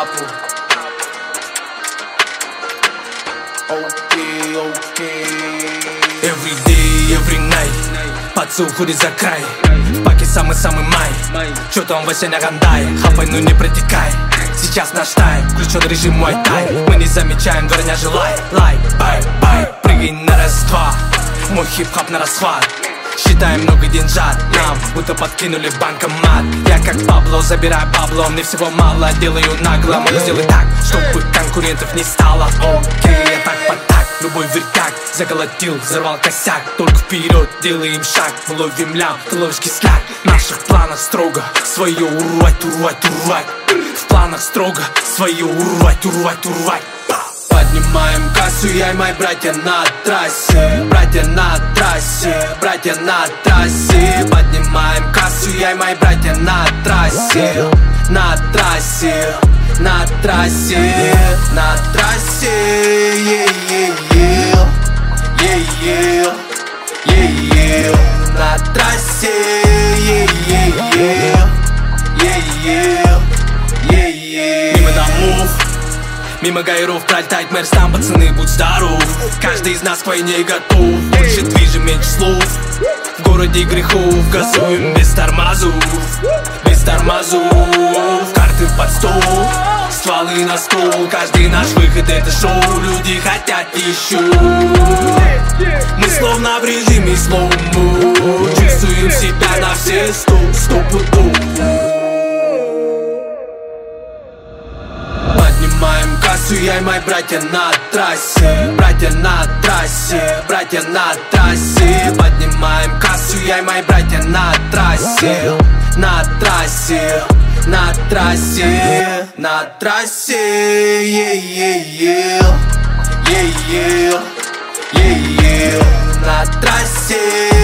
этапу. Окей. Every day, every night пацу уходит за край. В паке самый-самый май. Чё там Васяня гандай? Хапай, ну не протекай. Сейчас наш тайм, включен режим мой тайм. Мы не замечаем, дворня желай. Лайк, бай, прыгай на раз-два. Мой хип-хап на расхват. Считаем много деньжат, нам будто подкинули банкомат. Я как Пабло, забираю бабло, мне всего мало, делаю нагло. Могу сделать так, чтобы конкурентов не стало. Окей, я так по так, любой вертяк заголотил, взорвал косяк. Только вперед делаем шаг, мы ловим лям, ты ловишь кисляк. В наших планах строго свое урвать. В планах строго свое урвать. Поднимаем кассу, я и мои братья на трассе. Братья на трассе. Поднимаем кассу, я и мои братья на трассе. На трассе. На трассе. На трассе. Мимо домов, мимо гаеров пролетает мэр, там пацаны, будь здоров. Каждый из нас к войне готов. Больше движем, меньше слов. В городе грехов газуем без тормозов. Карты под стол, стволы на стол. Каждый наш выход это шоу. Люди хотят еще. Мы словно в режиме слоумо. Чувствуем себя на все сто пудов. Поднимаем кассу, я и мои братья на трассе. Братья на трассе. Поднимаем кассу, я и мои братья на трассе. На трассе. На трассе. На трассе.